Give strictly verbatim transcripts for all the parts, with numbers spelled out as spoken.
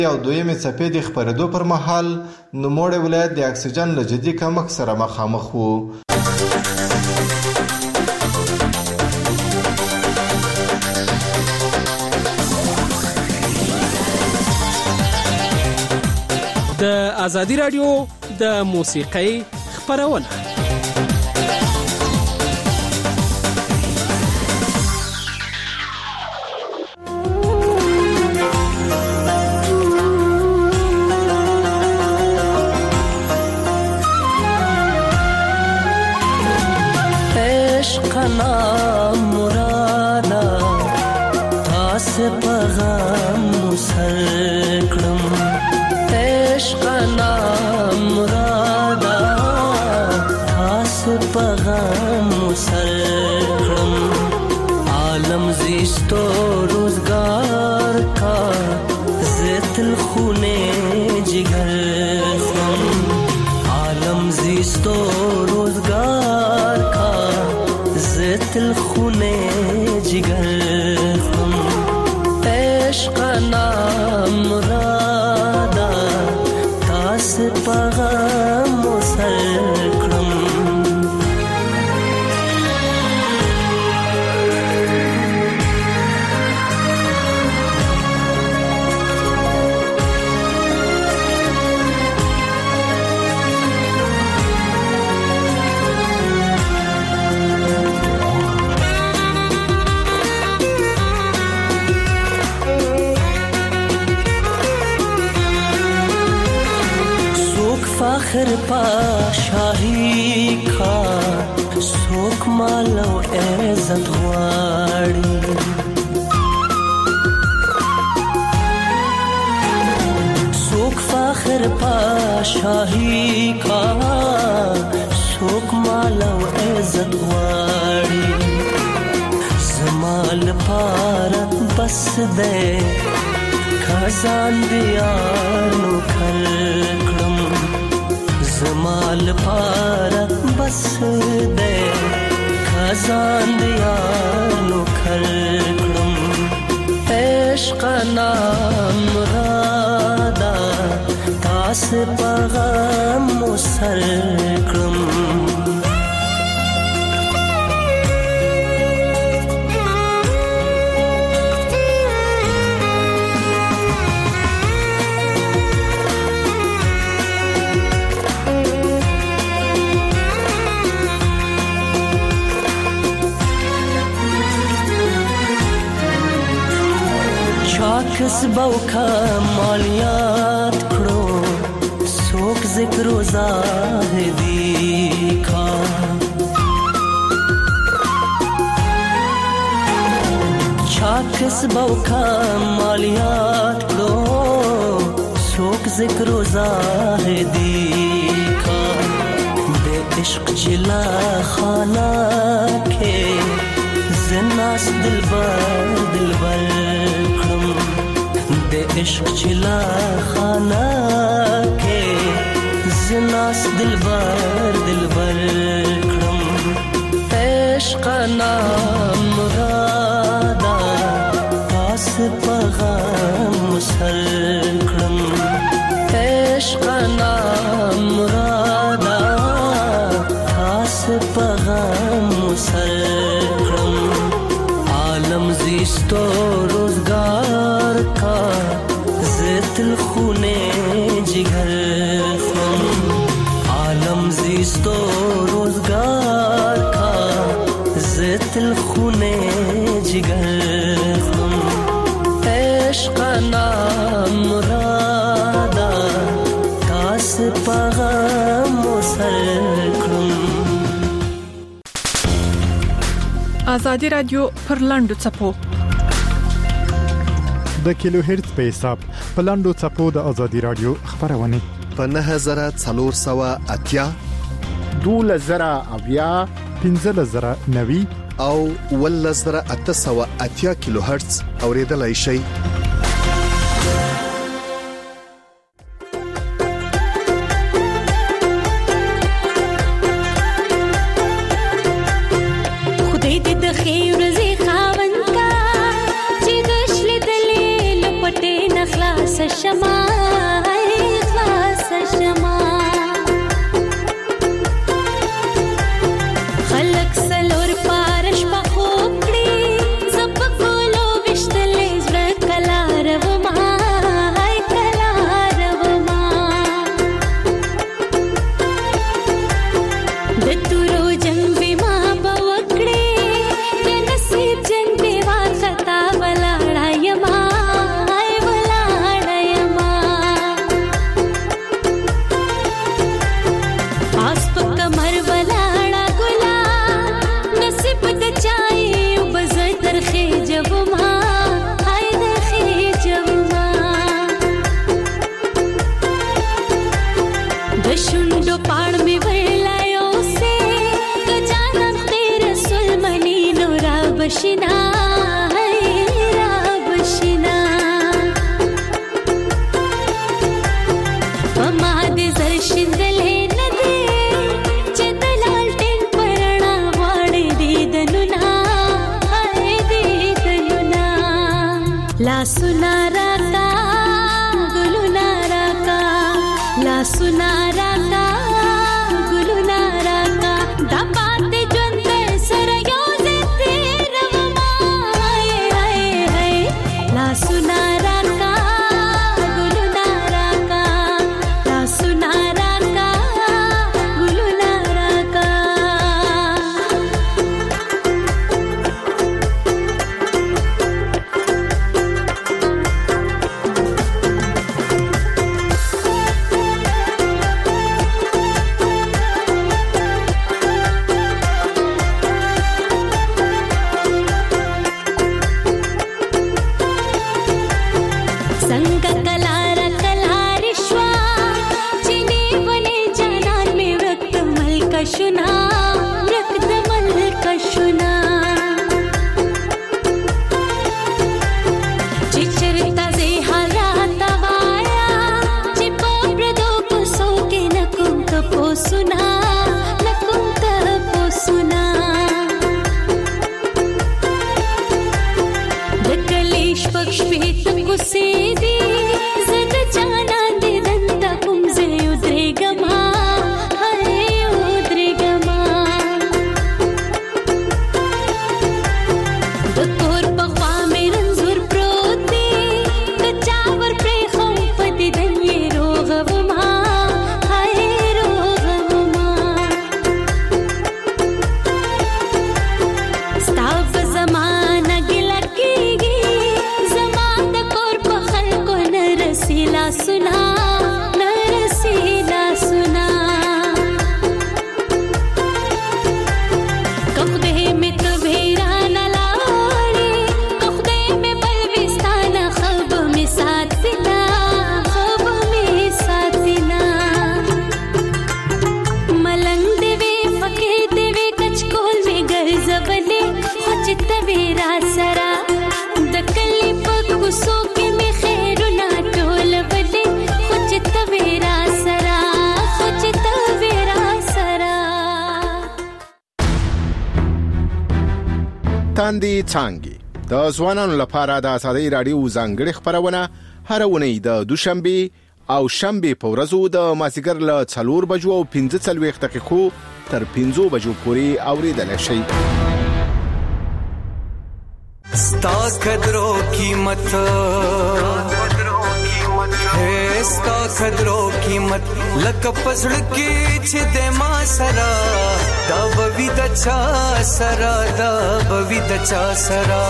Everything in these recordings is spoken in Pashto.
او دویمې څپې د خپرېدو پر مهال نوموړی ولایت د اکسیجن له جدي کمښت سره مخامخ و. د ازادي راډیو د موسیقۍ خپرونه. فخر پا شاہی کا سوک مالو عزت غواړي سوک فخر پا شاہی کا سوک مالو عزت غواړي زمال پارا بس دے خزان دیانو کھلکڑم زمال پارا بس دے خزان دیانو کھلکڑم عشق نام مرادا تاس پغم مسلکڑم کسبو کا مالیات کړو څوک ذکر و زاهدی کا چا کسبو کا مالیات کړو څوک ذکر و زاهدی کا د عشق جلا خانہ کې زناس دلبر دلبر دے عشق چلا خانہ کے زناس دلبر دلبر کرم عشق نام مرادا پاس پغم مسل کرم عشق نام مرادا پاس پغم مسل کرم عالم زیستو روزگار کا زیتل خونے جگر خم عالم زیستو روزگار کا زیتل خونے جگر خم عشق نام مرادا تاس پغم مسلکم. آزادی رادیو پر لاندو چپو د کیلو هرتز په حساب په لاندو چپو د آزادی رادیو خبرونه په نه هزار څلور سوه اتیا دوله زره اویا پنځه زره نوي او ول زره اته سوه اتیا کیلو هرتز اوریدلای شي. شما خلاص شما خلق سلور پارش په خوب کړي زپ کولو وشتلې زړه کلا روما هاي کلا روما د تورو جنگ بما بوکړي د نصیب جنگ دیوا خطا ولاړه یما هاي ولاړه یما پاس په کمر ولاړه ګلا نصیب د چای وبز درخې جوما هاي درخې جوما د شونډو پاړ می ولایو سه د جانم تیر سلمنی نورا بشنا هاي را بشنا پما دې زر شندلې نه دې چې د لالټین پرنا واړې دې دنونا هاي دې دنونا لا سنا راکا ګلونا راکا لا سنا راکا ګلونا راکا دا پاتې ژوند سره یو ځای تېروما هاي هاي هاي لا سنا راکا ګلونا راکا لا سنا راکا ګلونا راکا څنګه کلاره کلاره شوا چینی ونه جانان می ورک ملک شنا ورک د ملک شنا چې چرتا زه حالات وایا چې په پردو کوسو کې نکوم ته پوسونا نکوم ته پوسونا د کلیش پښ پیت کوسې دی زد جانان دې دنده کوم زه یو درېګما هاي یو درېګما د کور په خوا مې رنځور پروت دی د چاور پرې خو په دې دنیې روغوما هاي روغوما ستا په زمانه ګیله کېږي زما د کور په خلکو نه رسي لاسونه نه رسي لاسونه که خدای مې کبه رانه لاړې که خدای مې بل وي ستا نه ښه به مې ساتینه ښه به مې ساتینه ملنګ دې وې فقیر دې وې کچکول مې ګرځولې خو چې ته وې را سره د کلي په کوڅو کې مې خیرونه ټولولې خو چې ته وې را سره خو چې ته وې را سره تاندې څانګې د ځوانانو لپاره د ازادۍ راډیو ځانګړې خبرونه هر اونۍ د دوشنبه او شنبه په ورځو د مازیګر له څلور بجو او پنځه څلوېښت دقیقو تر پنځو بجو پورې اورېدلی شئ. ستا قدرو قیمت ہے ستا قدرو قیمت لکه پسړ کې چې د ما سرا دا بوي د چا سرا دا بوي د چا سرا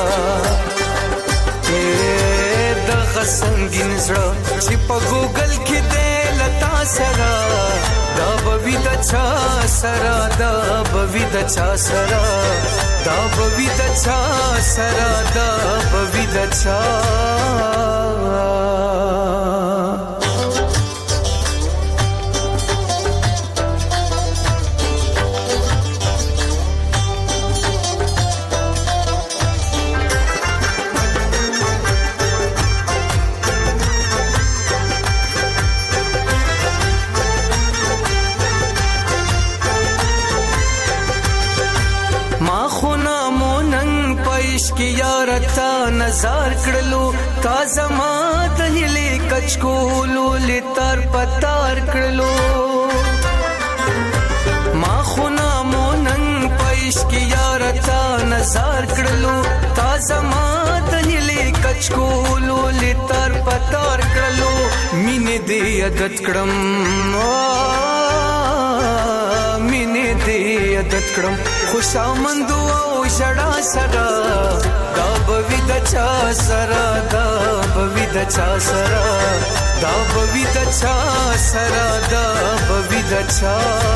د غسنګین زړه چې په ګوګل کې د لتا سرا دا بوي د چا سرا دا بوي د چا سرا دا بوي د چا سرا دا بوي د چا کی یارتا نظر کړلو تا زما د هلي کچکولو لتر پتار کړلو ما خو نامو نن پېش کی یار تا نظر کړلو تا زما د هلي کچکولو لتر پتار کړلو مینه دې عادت کړم مینه دې عادت کړم خوشامند او شړا سره دا بوي د چا سره دا بوي د چا سره دا بوي د چا سره دا بوي د چا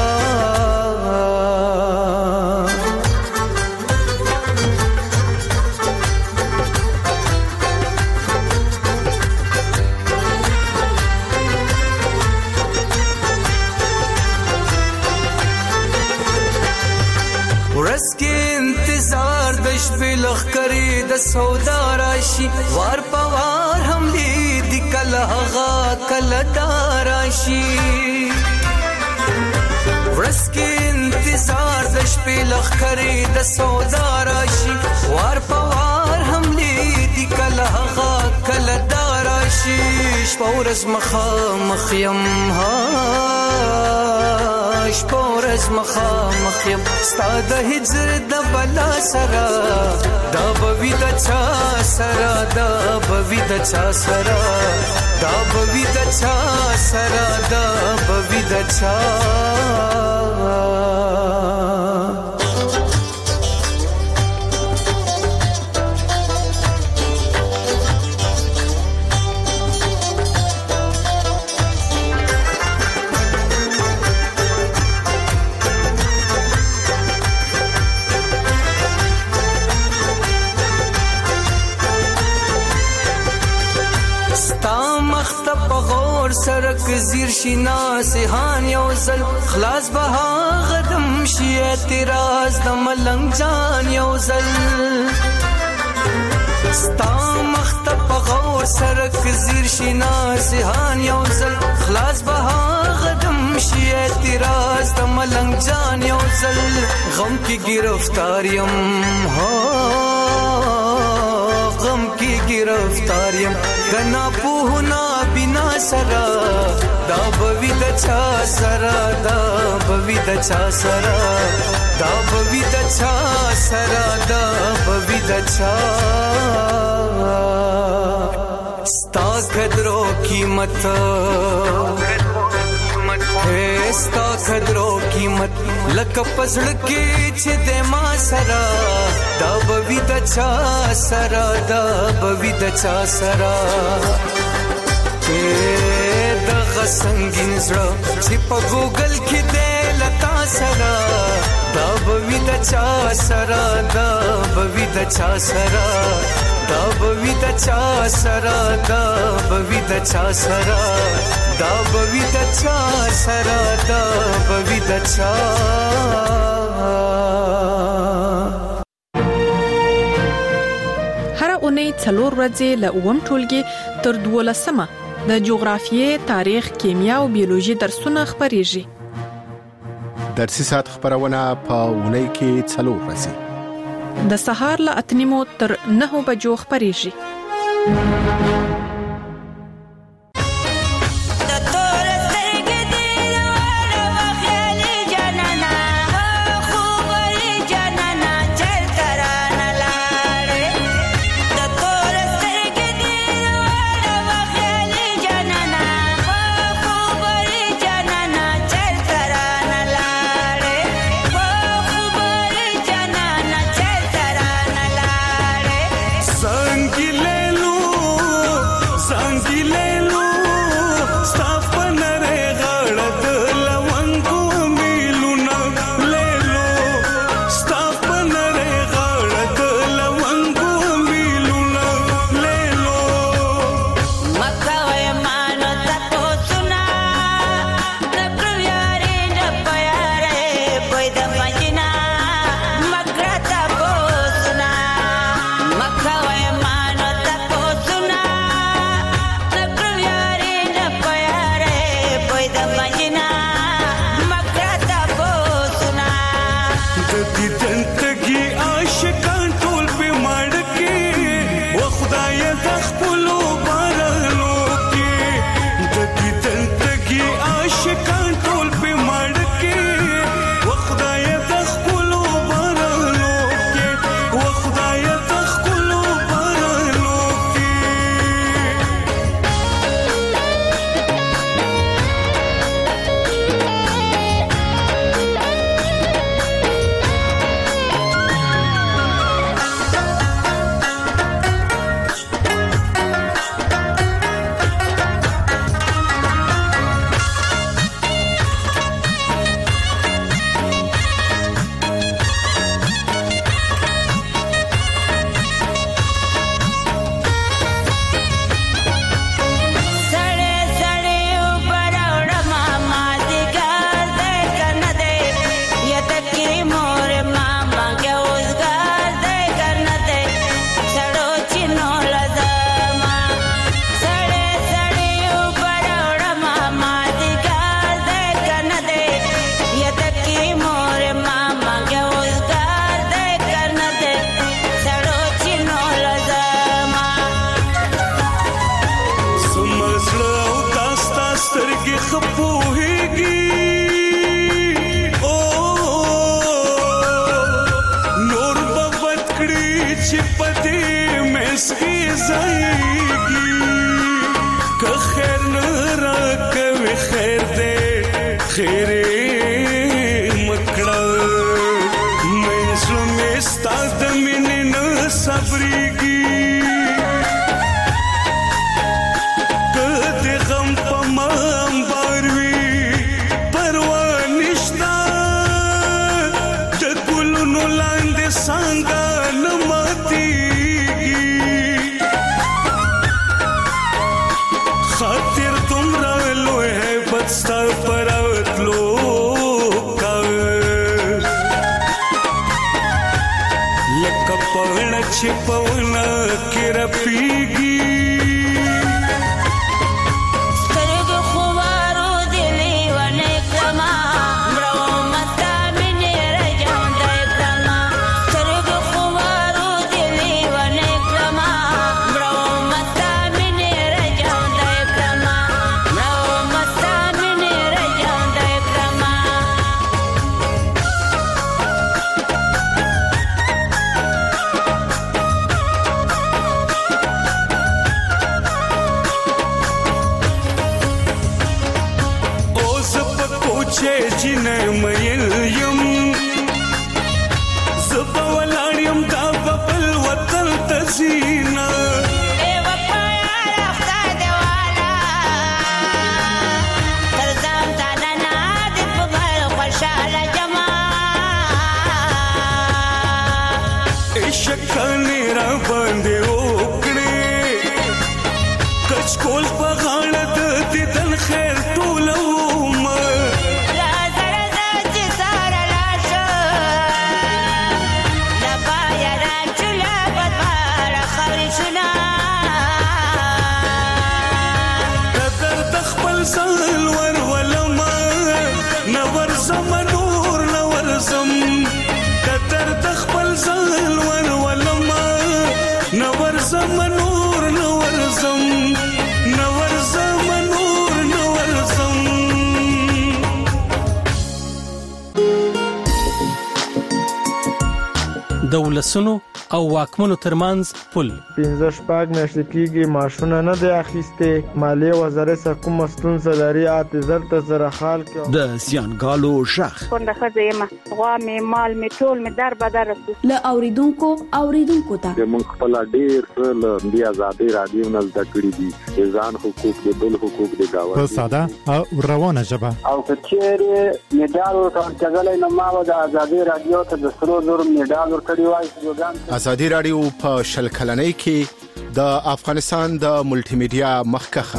ورس کې انتظار د شپې لخرې د سودا راشي وار پوار هم دې د کله هغه کله داراشي ورس کې انتظار د شپې لخرې د سودا راشي وار پوار هم دې د کله هغه کله داراشي شپورز مخا مخیم ها شپورز مخا مخیم ستا د هجر د بلا سرا دا بوي د چا سرا دا بوي د چا سرا دا بوي د چا سرا دا بوي د چا سرک زیر شینا سهان یو زل خلاص بها غدم شي اعتراض د ملنګ جان یو زل ستا مخت په غور سرک زیر شینا سهان یو زل خلاص بها غدم شي اعتراض د ملنګ جان یو زل غم کی گرفتار یم هو غم کی گرفتار یم کنا پوهنا بنا سرا دا بوي د چا سرا دا بوي د چا سرا دا بوي د چا سرا دا بوي د چا ستا قدرو قیمت ہے ستا قدرو قیمت لکه پزړ کې چې د ما سرا دا بوي د چا سرا دا بوي د چا سرا دغه سنگین زړه چې په ګوګل کې دی لتا سره دا بوي د چا سره دا بوي د چا سره دا بوي د چا سره دا بوي د چا سره دا بوي د چا سره دا بوي د چا هر اونۍ څلور ورځې له اووم ټولګي تر دولسمه د جغرافیې، تاریخ، کیمیا او بیولوژي درسونه خبريږي. درسي ساعت خبرونه په اونۍ کې څلور ورځې د سهار له اته نیمو تر نهو بجو خبريږي. संग ले लूं خیره مکړه منځو مې ستا د مینې نه صبرېږي که د غم په ما انبار وي پروا نشته د ګلونو لاندې څانګه نه ماتېږي خاطر دومره لوی هیبت ستا په راتلو لکه پاڼه چې په ونه کې رپېږي شکانې را باندې وکړې کچکول په غاړه د دیدن خیر ټولوم راځه راځه چې ساره لاړه له پایه راچوله په دواړه خاورې شونه د درد خپل ځان ورولمه نه ورځم نور نه ورځم د درد خپل ځان نورزم نور نورزم نورزم نور نورزم د ولسونو او واکمنو ترمنځ پل پنځه شپږ میاشتې کېږي معاشونه نه دی اخیستې مالیې وزارت څخه کومه ستونزه لري اته زر ته زره خال کې د زیانګالو شخ کونډه ښځه یم غوا مې مال مې ټول مې در بدر رسو له اوریدونکو اوریدونکو ته موږ خپل ډېر له دې آزادۍ رادیو نه زده کړي دي ځان حقوق د بل حقوق د گاوه په ساده او روانه ژبه او کچېره میډال ورکړل نه ما د آزادۍ رادیو ته د سرو زر میډال ورکړی وای ازادي رادیو په شل کلنۍ کې د افغانستان د ملټي میډیا مخکخه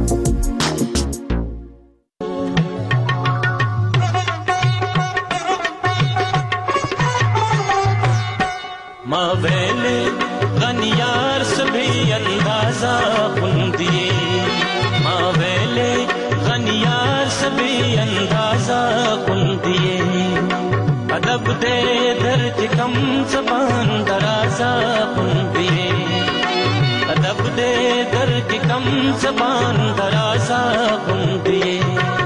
ما ویلے غنیار سبھی اندازہ خوندیے ما ویلے غنیار سبھی اندازہ خوندیے ادب دے درد کم زبان درازہ خوندیے ادب دے درد کم زبان درازہ خوندیے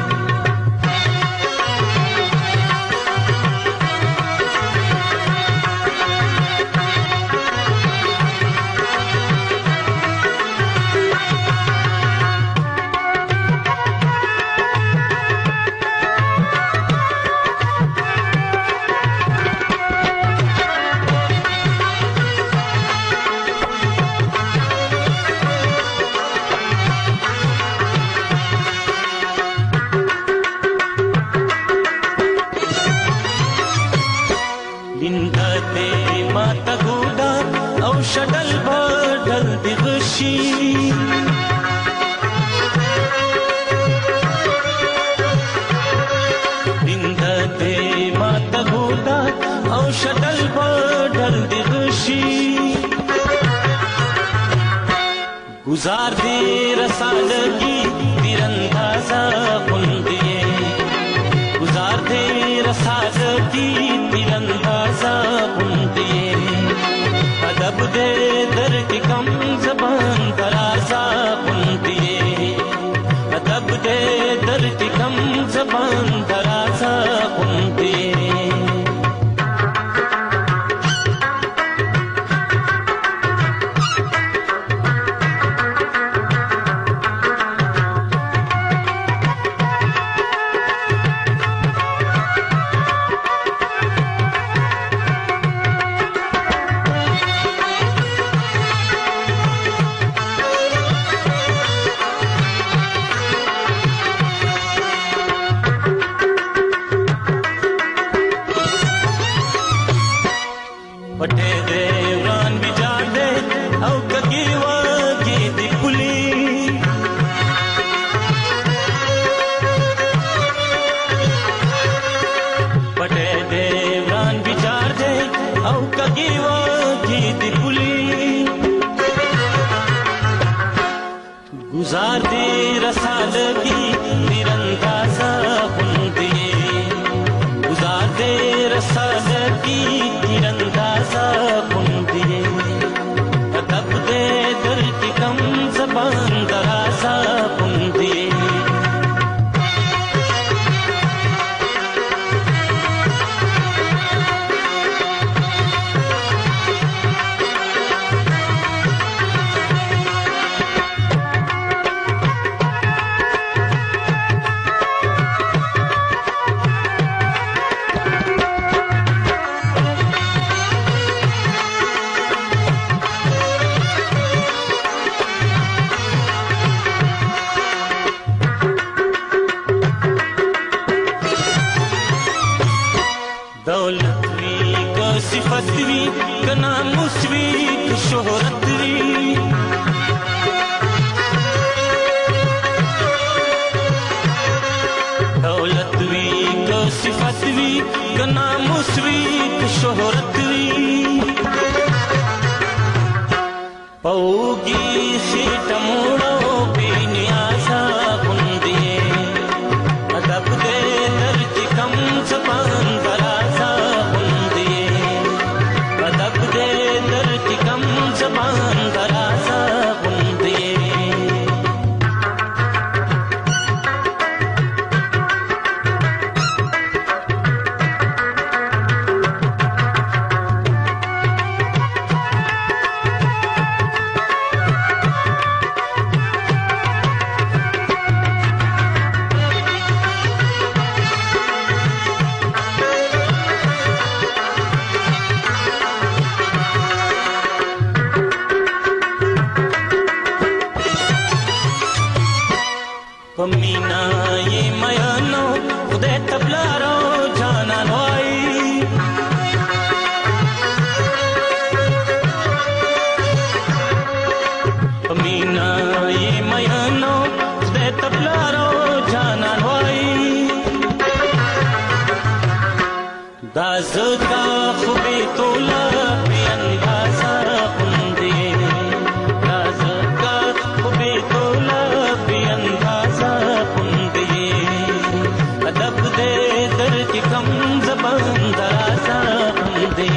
شدل بدل دی غشی دند دے مات گودا او شدل بدل دی غشی گزار دی رسالگی تیراندازا خوندیے گزار دی رسالگی تیراندازا خوندیے ادب دے در کی کم زبان درازہ خوندیے ادب دے در کی کم زبان درازہ خوندیے سادگی تیرندازا غوندې گزار دې رسادگی تیرندازا غوندې ادب دې در کې کم زبان درازا غوندې دولت وی که صفت وی که ناموس وی که شهرت وی دولت وی که صفت وی که ناموس وی که شهرت وی پوگی خیٹ موڑو بی نیازا غوندې ادب دې در کې کم زبان درازا غوندې ادب دې در کې کم زبان درازا غوندې پمینا یہ میانو خدای تبلارو جانان وای پمینا یہ میانو خدای تبلارو جانان وای دازتا خوبی تولا بی اندازا غوندې دازتا خوبی تولا بی اندازا ادب دې در کې کم زبان درازا غوندې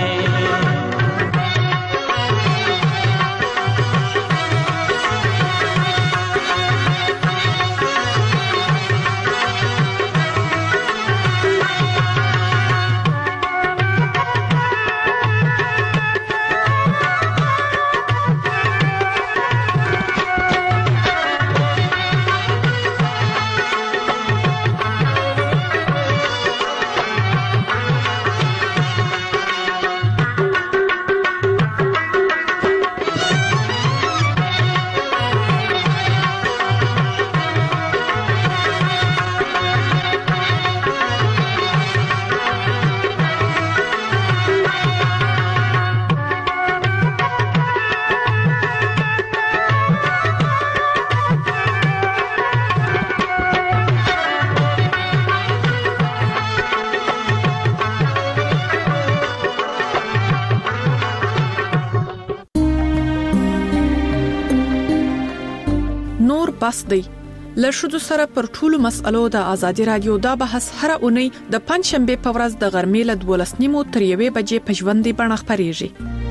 بس دی له ښځو سره پر ټولو مسألو د ازادي رادیو دا بحث هر اونۍ د پنځشنبه په ورځ د غرمې له دولس نیمو تر یوې بجې په ژوندۍ بڼه خپرېږي.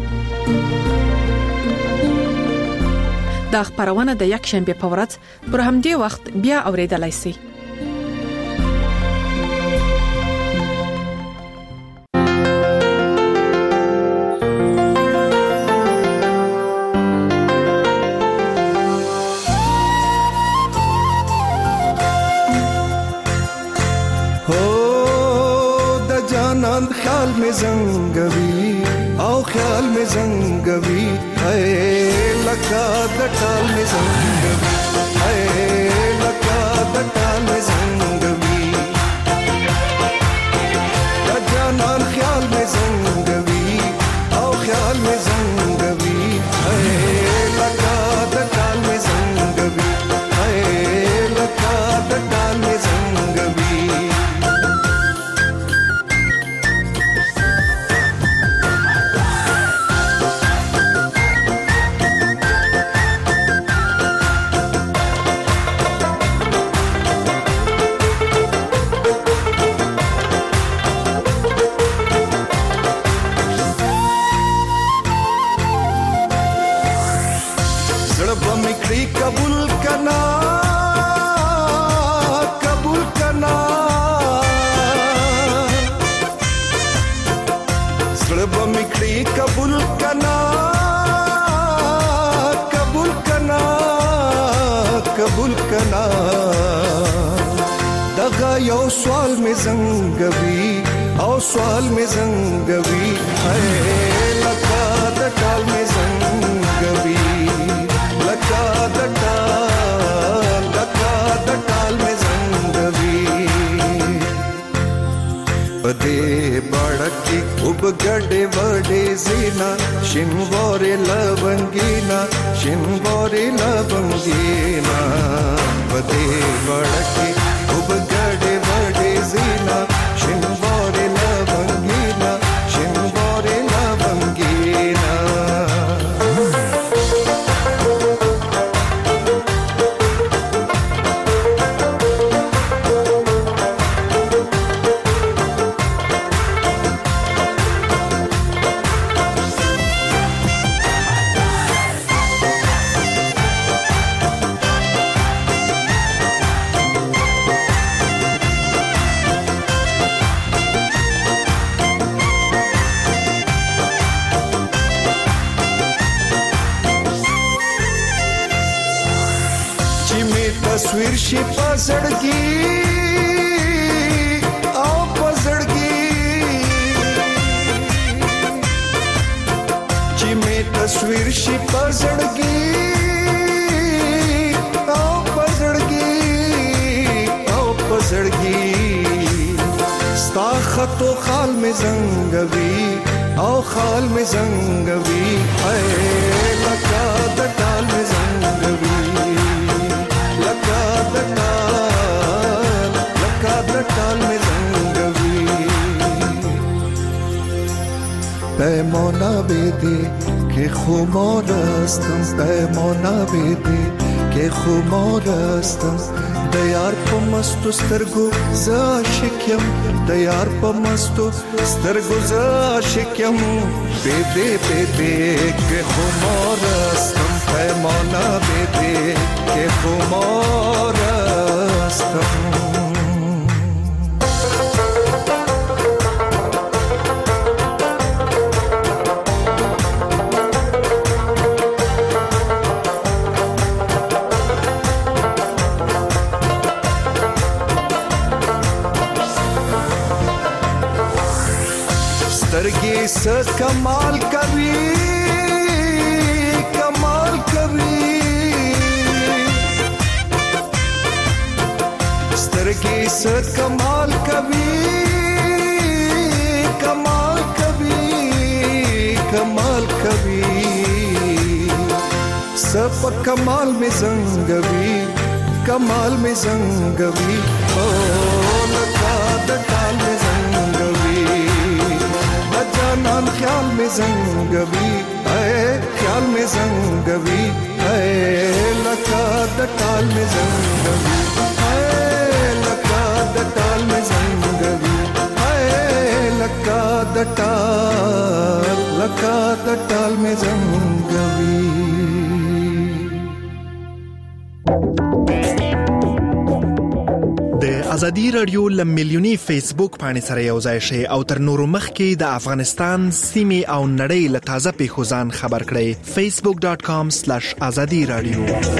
دا خبرونه د یک شنبه په ورځ پر همدې وخت بیا اوریدلای شئ. خیال میں زنگوی او خیال میں زنگوی اے لکا دٹال میں زنگوی اے لکا دٹال میں زنگوی جانان خیال میں زنگوی او خیال میں زنگوی اے لکا دٹال میں زنگوی اے لکا دٹال میں زنگوی یو سوال می زنګوي او سوال می زنګوي اے لکه د ټال می زنګوي لکه د ټال لکه د ټال می زنګوي پدې بڑکی وب ګډې وډې زینا شینوورې لونګینا شینوورې لونګینا پدې بڑکی وب ګډې وډې زینا شینوورې لونګینا شینوورې لونګینا تصویر شي پزړګي او پزړګي چې می تصویر شي پزړګي او پزړګي او پزړګي ستا خطو خال می زنګوي او خال می زنګوي اے لکه د ټال می زنګوي لکه د ټال لکه د ټال می زنګوي پیمانه بده که خمارستم پیمانه بده که خمارستم د یار په مستو سترګو ز عاشقم د یار په مستو سترګو ز عاشقم بده بده که خمارستم پیمانه بده که خمارستم سترګې س کمال کوي کمال کوي سترګې س کمال کوي کمال کوي کمال کوي سپ کمال می زنګوي کمال می زنګوي او لکه د ټال می زنګوي جانان خیال میں زنگوی اے خیال میں زنگوی اے لکا دٹال میں زنگوی اے لکا دٹال میں زنگوی اے لکا دٹال لکا دٹال میں زنگوی د ازادي رادیو لملیونی فیسبوک باندې سره یو ځای شي او تر نورو مخکې د افغانستان سیمې او نړۍ له تازه پیښو ځان خبر کړئ facebook dot com slash azadi radio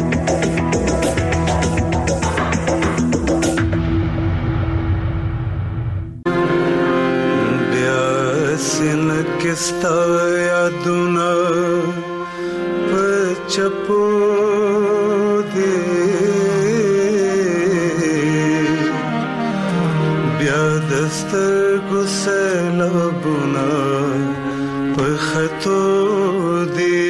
bya sin kista yaduna pachapo de دستر گسل بنا پخطو دی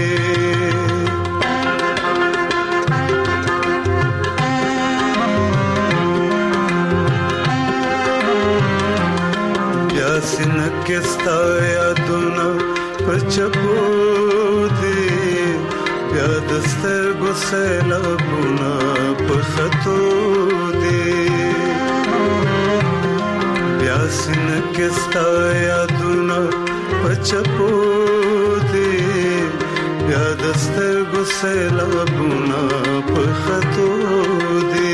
بیاسن کستا یادونا پچپو دی بیا دستر گسل بنا پخطو دی سن کستا یادونا پچپو دی بیا دستر گسیلا بونا پخطو دی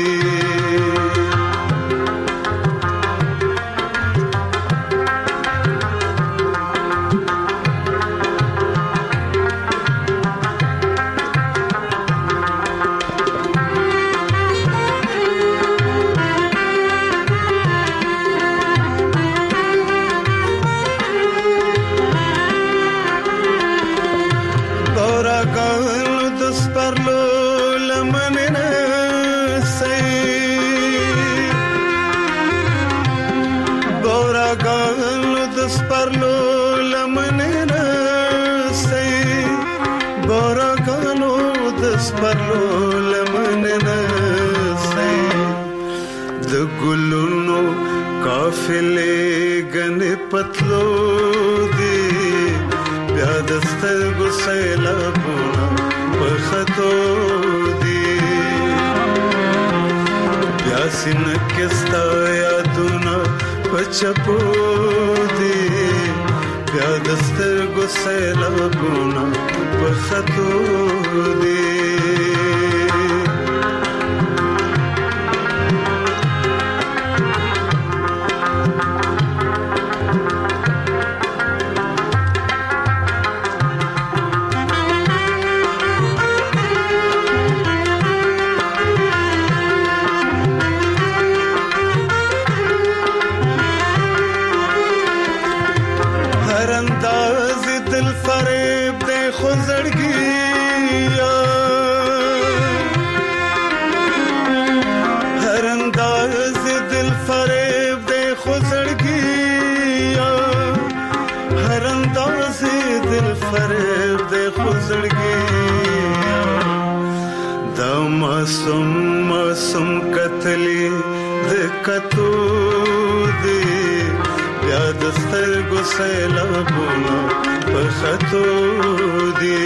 پرلو لمن نسي د ګلونو قافلې غنې پتلو دي بیا د سترګو سیلابونه په خطو دي بیا سینه کې ستا یادونه په چپو دي بیا د سترګو سیلابونه په خطو دي मासूम मासूम कतली د کتو دی بیا د سترګو سیلابونه په خطو دی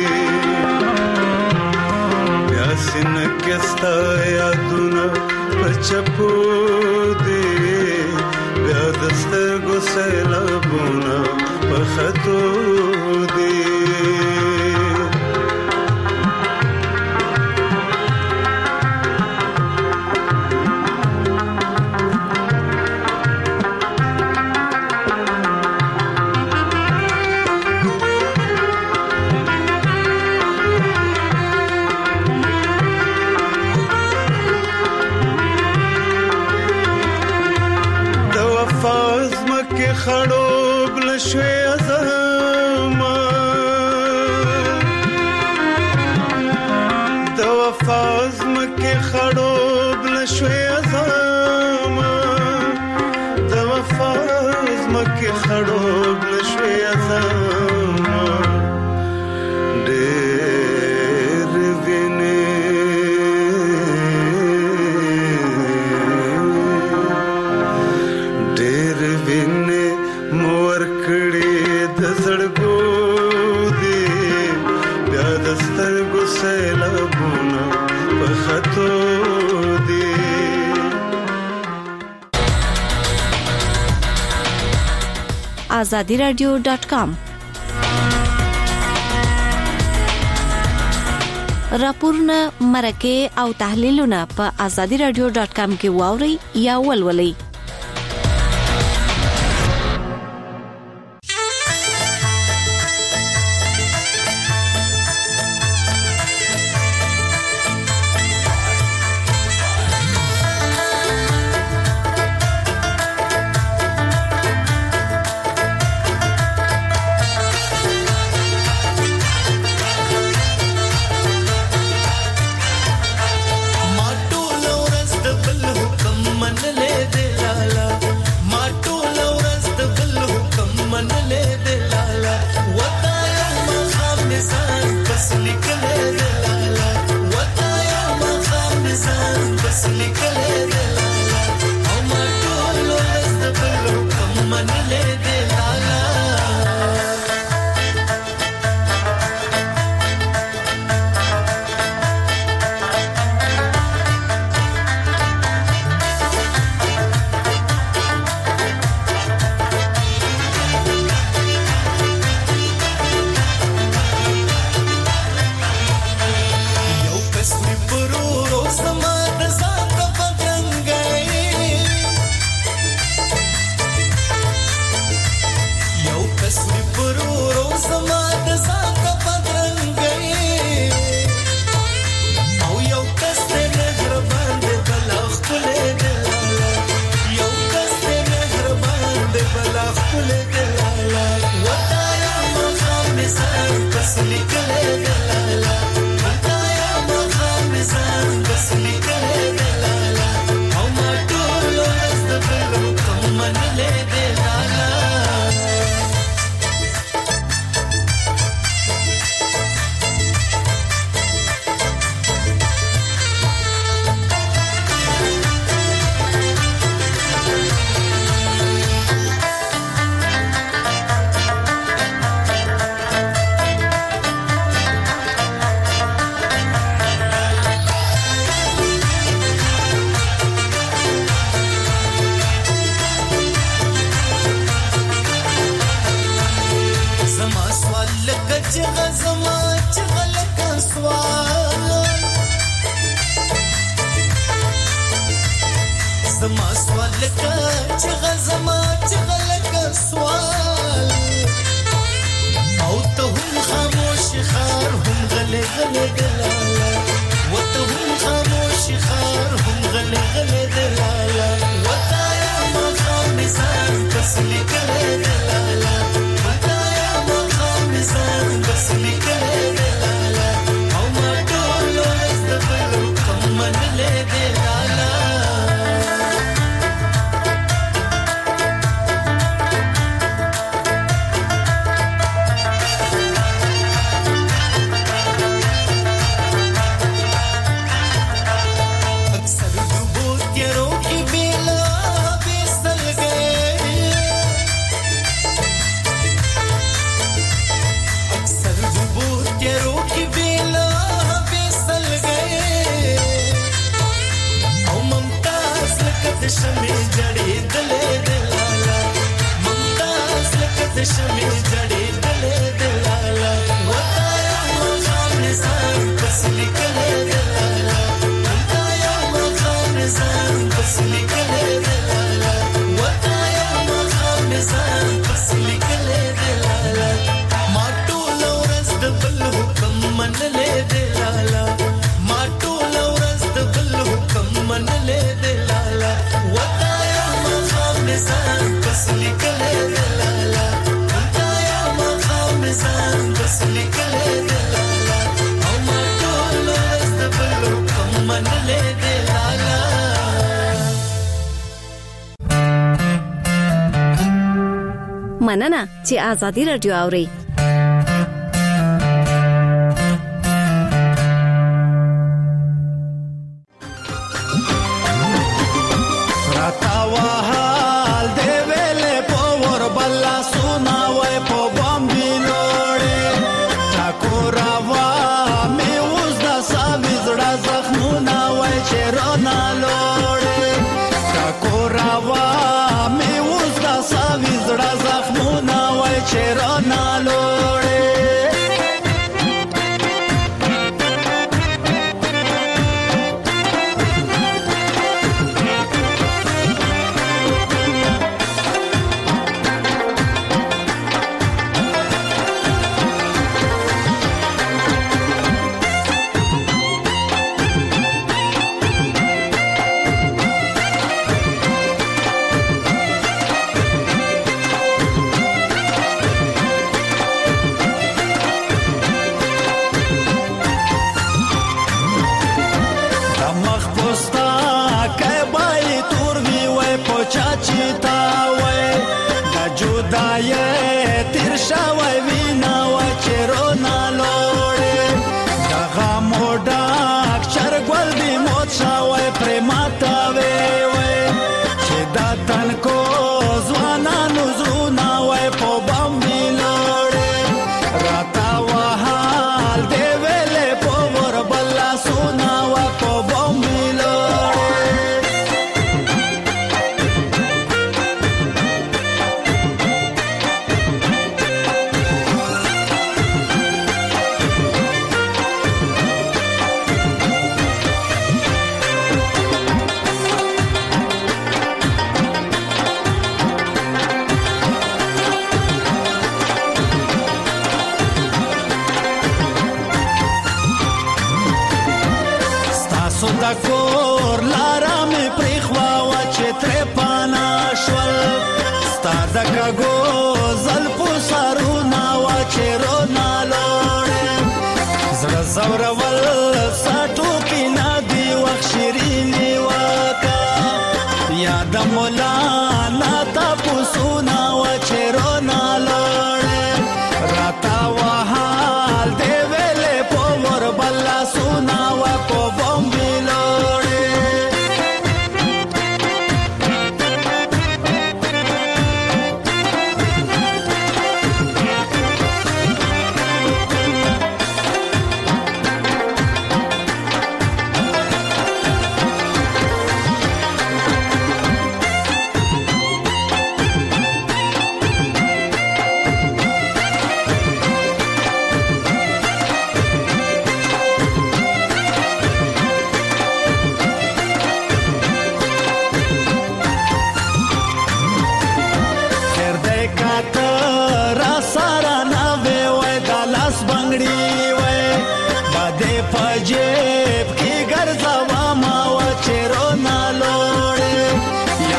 بیا سینه کې ستا یادونه په چپو دی بیا د سترګو سیلابونه په خطو دی خړوب لشوي ازما د وفاز مکه خړوب لشوي ازما د وفاز مکه خړوب لشوي ازما ډېر ویني ډېر ویني مور کړي د زړګو دی بیا د سترګو سیلابونه په خطو دی azadi radio dot com راپورونه مرکه او تحلیلونه په azadi radio dot com کې واوري یا ولولئ زما سوال لکه چې غزما چې غلکه سوال او ته هم خاموش خار هم غلې غلې دلاله وته هم خاموش خار هم غلې غلې دلاله وتا یا ما خامسان بس لیکلې دلاله وتا یا ما خامسان بس لیکلې دلاله او ما ټول ورځ د بل کوم منلې دلاله शमी जड़ी दले दलाला ममताज लकत शमी जड़ी दले दलाला वताया मखान निसान बस निकले दलाला वताया मखान निसान बस निकले दलाला वताया मखान निसान बस निकले दलाला माटू लौरस दबल हुकम मन ले दलाला माटू लौरस दबल हुकम मन ले दलाला वताया मखाम निसान बस निकले दलाला वताया मखाम निसान बस निकले दलाला او ما ټول ورځ د بل کوم منلې دلالا مننه چې آزادي رادیو اوري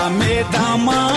مې دامان